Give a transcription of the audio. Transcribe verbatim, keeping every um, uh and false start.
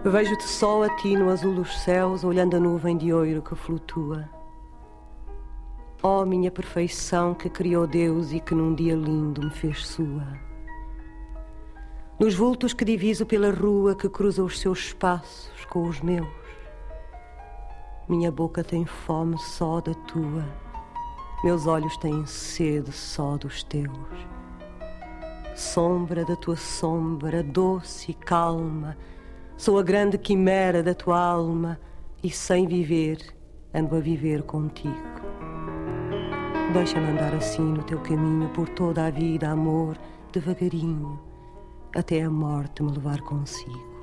Vejo-te só a ti no azul dos céus, olhando a nuvem de ouro que flutua. Ó minha perfeição que criou Deus e que num dia lindo me fez sua. Nos vultos que diviso pela rua que cruza os seus espaços com os meus, minha boca tem fome só da tua, meus olhos têm sede só dos teus. Sombra da tua sombra, doce e calma, sou a grande quimera da tua alma e sem viver ando a viver contigo. Deixa-me andar assim no teu caminho por toda a vida, amor, devagarinho, até a morte me levar consigo.